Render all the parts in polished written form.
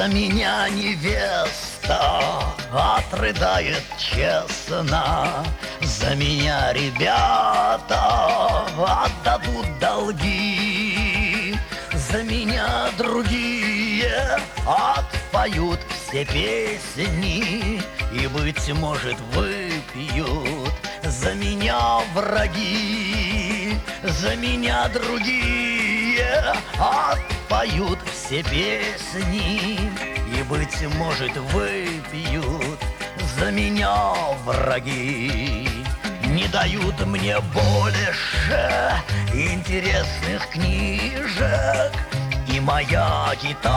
За меня невеста отрыдает честно, за меня ребята отдадут долги, за меня другие отпоют все песни и, быть может, выпьют за меня враги, за меня другие отпоют все песни и, быть может, выпьют за меня враги. Не дают мне больше интересных книжек, и моя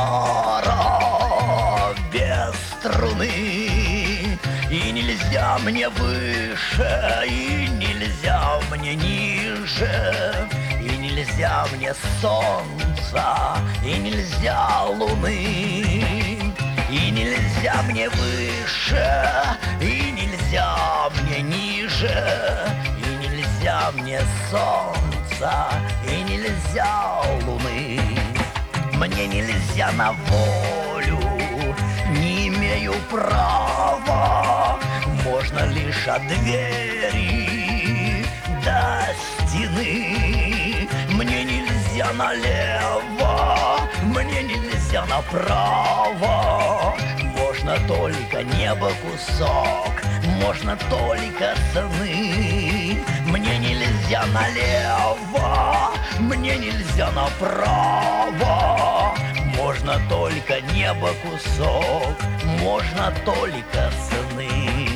гитара без струны. И нельзя мне выше, и нельзя мне ниже, и нельзя мне солнца, и нельзя луны. И нельзя мне выше, и нельзя мне ниже, и нельзя мне солнца, и нельзя луны. Мне нельзя на волю, не имею права, можно лишь от двери до стены. Мне нельзя налево, мне нельзя направо, можно только небо кусок, можно только сны. Мне нельзя налево, мне нельзя направо, можно только небо кусок, можно только сны.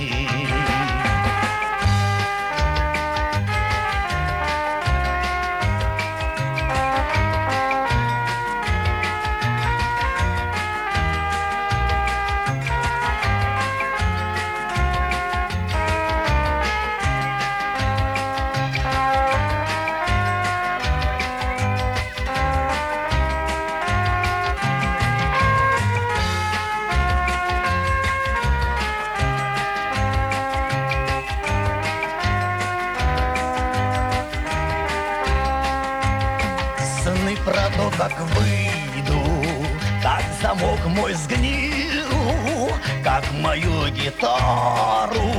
Сны про то, как выйду, как замок мой сгнил, как мою гитару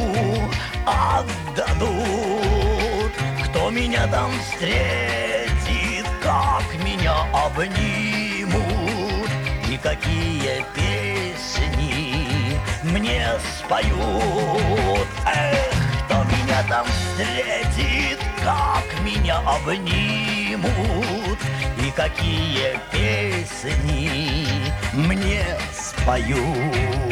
отдадут. Кто меня там встретит, как меня обнимут, и какие песни мне споют. Эх, кто меня там встретит, как меня обнимут, и какие песни мне споют.